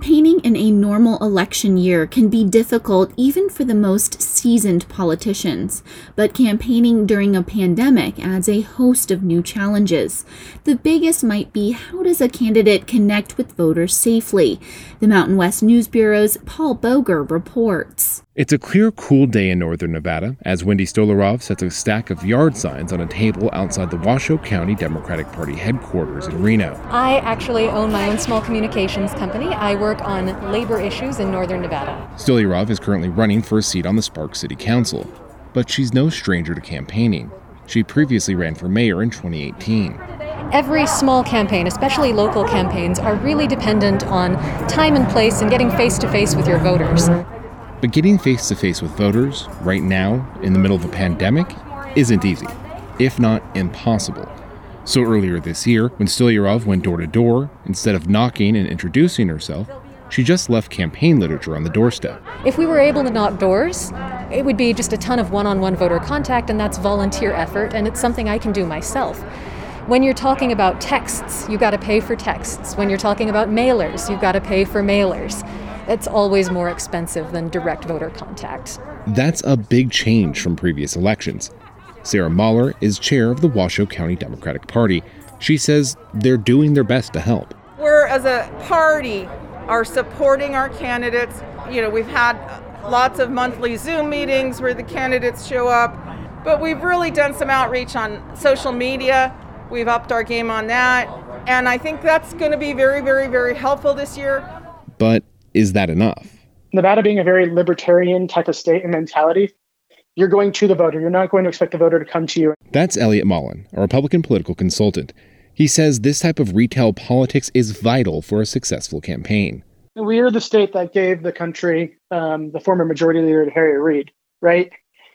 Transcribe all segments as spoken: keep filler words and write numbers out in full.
Campaigning in a normal election year can be difficult even for the most seasoned politicians, but campaigning during a pandemic adds a host of new challenges. The biggest might be, how does a candidate connect with voters safely? The Mountain West News Bureau's Paul Boger reports. It's a clear, cool day in northern Nevada as Wendy Stolarov sets a stack of yard signs on a table outside the Washoe County Democratic Party headquarters in Reno. I actually own my own small communications company. I work on labor issues in northern Nevada. Stolarov is currently running for a seat on the Sparks City Council, but she's no stranger to campaigning. She previously ran for mayor in twenty eighteen. Every small campaign, especially local campaigns, are really dependent on time and place and getting face-to-face with your voters. But getting face-to-face with voters right now, in the middle of a pandemic, isn't easy, if not impossible. So earlier this year, when Stolarov went door-to-door, instead of knocking and introducing herself, she just left campaign literature on the doorstep. If we were able to knock doors, it would be just a ton of one-on-one voter contact, and that's volunteer effort, and it's something I can do myself. When you're talking about texts, you've got to pay for texts. When you're talking about mailers, you've got to pay for mailers. It's always more expensive than direct voter contact. That's a big change from previous elections. Sarah Mahler is chair of the Washoe County Democratic Party. She says they're doing their best to help. We're, as a party, are supporting our candidates. You know, we've had lots of monthly Zoom meetings where the candidates show up, but we've really done some outreach on social media. We've upped our game on that, and I think that's going to be very, very, very helpful this year. But is that enough? Nevada being a very libertarian type of state and mentality, you're going to the voter. You're not going to expect the voter to come to you. That's Elliot Mullen, a Republican political consultant. He says this type of retail politics is vital for a successful campaign. We are the state that gave the country um, the former majority leader, Harry Reid, right?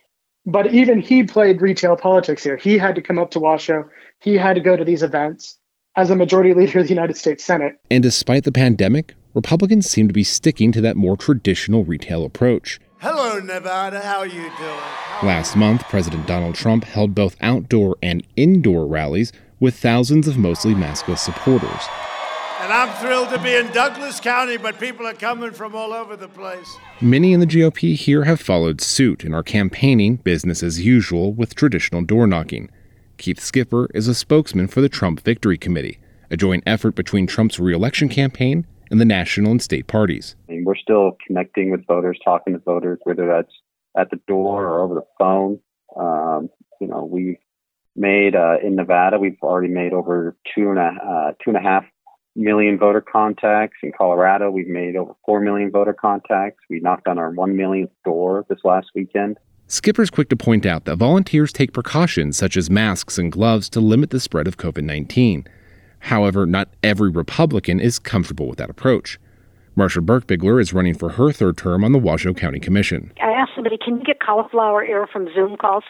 But even he played retail politics here. He had to come up to Washoe. He had to go to these events as a majority leader of the United States Senate. And despite the pandemic, Republicans seem to be sticking to that more traditional retail approach. Hello, Nevada. How are you doing? Last month, President Donald Trump held both outdoor and indoor rallies with thousands of mostly maskless supporters. And I'm thrilled to be in Douglas County, but people are coming from all over the place. Many in the G O P here have followed suit and are campaigning business as usual with traditional door knocking. Keith Skipper is a spokesman for the Trump Victory Committee, a joint effort between Trump's re-election campaign and the national and state parties. I mean, we're still connecting with voters, talking to voters, whether that's at the door or over the phone. Um, you know, we've made, uh, in Nevada, we've already made over two and a, uh, two and a half million voter contacts. In Colorado, we've made over four million voter contacts. We knocked on our one millionth door this last weekend. Skipper's quick to point out that volunteers take precautions such as masks and gloves to limit the spread of covid nineteen. However, not every Republican is comfortable with that approach. Marsha Birkbigler is running for her third term on the Washoe County Commission. I asked somebody, can you get cauliflower ear from Zoom calls?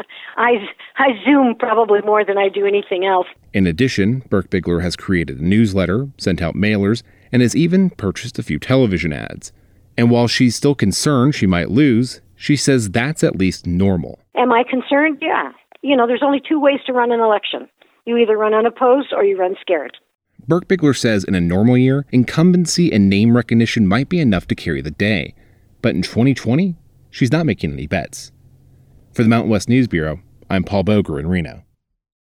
I, I Zoom probably more than I do anything else. In addition, Birkbigler has created a newsletter, sent out mailers, and has even purchased a few television ads. And while she's still concerned she might lose, she says that's at least normal. Am I concerned? Yeah. You know, there's only two ways to run an election. You either run unopposed or you run scared. Birkbigler says in a normal year, incumbency and name recognition might be enough to carry the day. But in twenty twenty, she's not making any bets. For the Mountain West News Bureau, I'm Paul Boger in Reno.